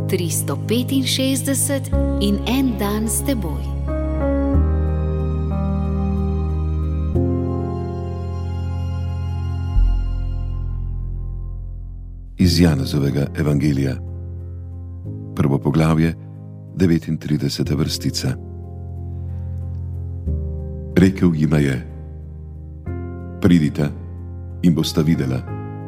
365 in en dan s teboj. Iz Janezovega evangelija, prvo poglavje, 39. vrstica. Rekel jima je: pridita in bosta videla.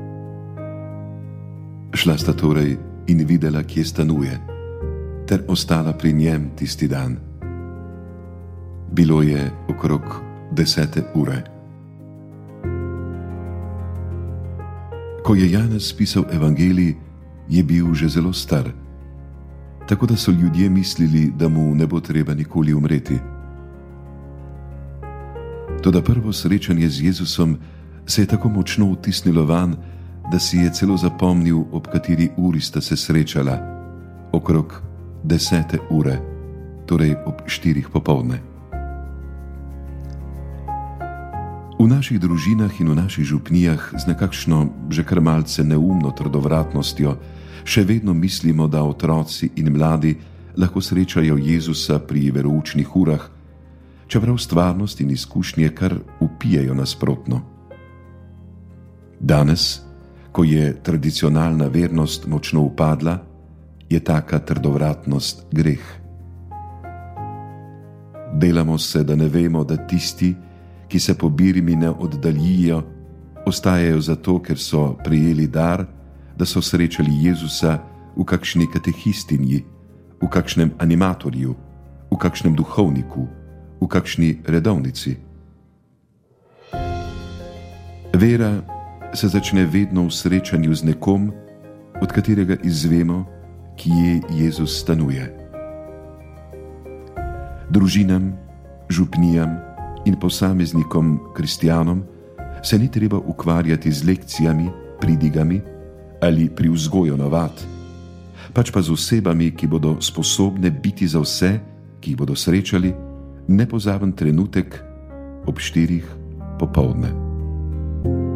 Šla sta torej in videla, kje stanuje, ter ostala pri njem tisti dan. Bilo je okrog 10. ure. Ko je Janez pisal evangelij, je bil že zelo star, tako da so ljudje mislili, da mu ne bo treba nikoli umreti. Toda prvo srečanje z Jezusom se je tako močno vtisnilo vanj, da si je celo zapomnil, ob kateri uri sta se srečala, okrog 10. ure, torej ob 4. popoldne. V naših družinah in v naših župnijah z nekakšno že kar malce neumno trdovratnostjo še vedno mislimo, da otroci in mladi lahko srečajo Jezusa pri veroučnih urah, čeprav stvarnost in izkušnje kar vpijejo nasprotno. Danes, ko je tradicionalna vernost močno upadla, je taka trdovratnost greh. Delamo se, da ne vemo, da tisti, ki se po birmi ne oddaljijo, ostajajo zato, ker so prejeli dar, da so srečali Jezusa v kakšni katehistinji, v kakšnem animatorju, v kakšnem duhovniku, v kakšni redovnici. Vera se začne vedno v srečanju z nekom, od katerega izvemo, kje Jezus stanuje. Družinam, župnijam in posameznikom kristjanom se ni treba ukvarjati z lekcijami, pridigami ali pri vzgoju navad, pač pa z osebami, ki bodo sposobne biti za vse, ki jih bodo srečali, nepozaben trenutek ob 4. popoldne.